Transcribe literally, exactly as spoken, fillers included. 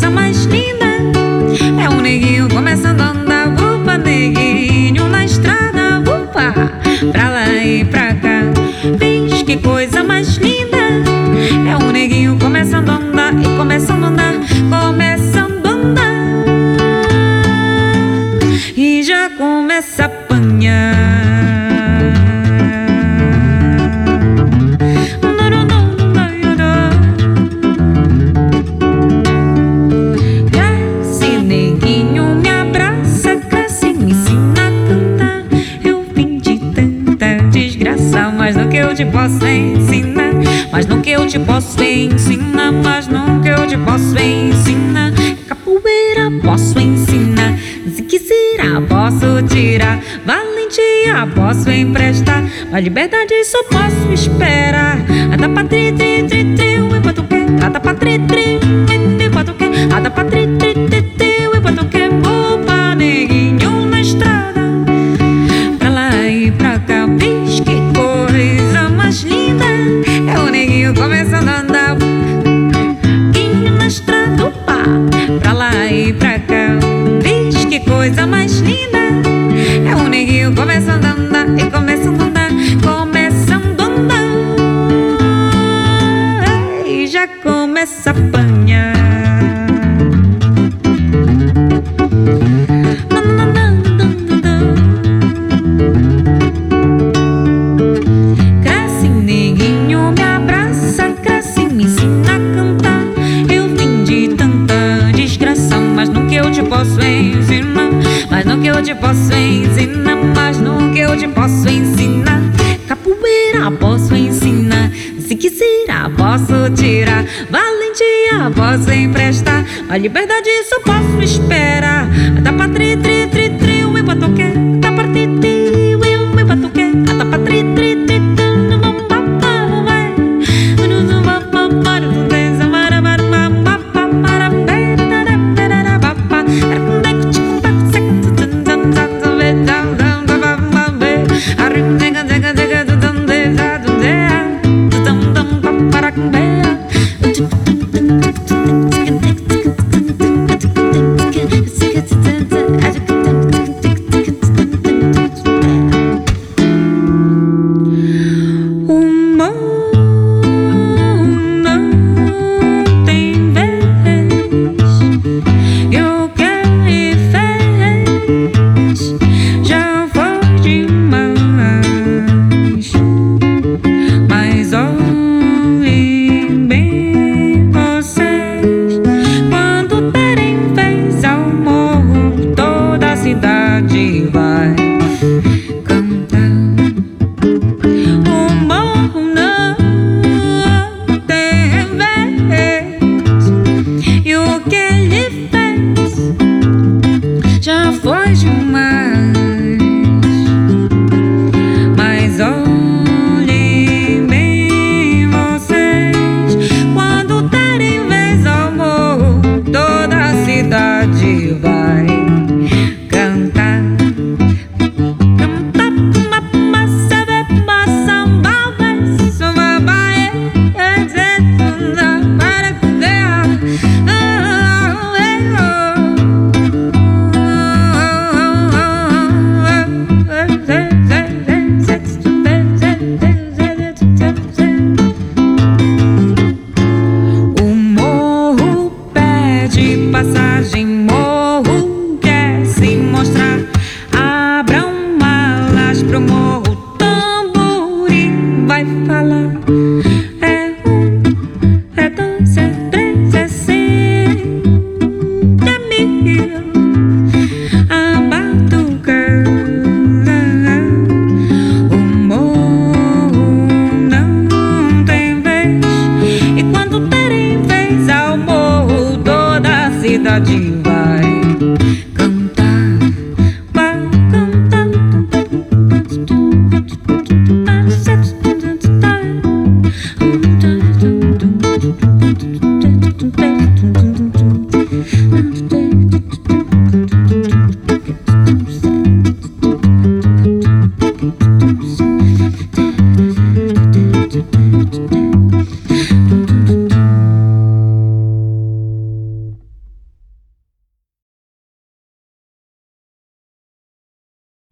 coisa mais linda. É um neguinho começando a andar, upa, neguinho na estrada, upa, pra lá e pra cá. Diz que coisa mais linda. É um neguinho começando a andar e começando a andar, começando a andar, e já começa a apanhar. Cresce, neguinho, me abraça, cresce, me ensina a cantar. Eu vim de tanta desgraça, mas no que eu te posso ensinar, mas no que eu te posso ensinar, mas no que eu te posso ensinar. Capoeira posso ensinar, ziquezira posso tirar, valentia posso emprestar, mas liberdade só posso esperar. Ada pra tri, tri, tri, tri, o batuque. Ada pra tri, tri, tri, batuque. Ada pra tri, tri, tri, tri, o batuque. Opa, neguinho na estrada, pra lá e pra cá. Diz que coisa mais linda. É o neguinho começando a andar, neguinho na estrada, opa, pra lá e pra cá. Diz que coisa mais linda. É o neguinho começando a andar e começando a andar, começando a andar, e já começa a apanhar. Cresce, neguinho, me abraça, cresce, me ensina a cantar. Eu vim de tanta desgraça, mas no que eu te posso ensinar, mas no que eu te posso ensinar, mas no que eu te posso ensinar. Capoeira posso ensinar, ziquezira posso tirar, valentia posso emprestar, a liberdade só posso esperar. Ada pra tri, tri, tri, tri, o batuque. Ada pra tri, tri, o batuque. Ada pra tri, tri, tri, tri. Vai cantar. O morro não tem vez, e o que ele fez já foi demais. Mas olhem bem vocês, quando derem vez ao morro, toda a cidade vai cantar. Passagem, morro quer se mostrar. Abram malas pro morro, tamborim vai falar. É um, é dois, é três, é cinco, é mil. A batucada. O morro não tem vez, e quando terem vez ao morro, toda a cidade vai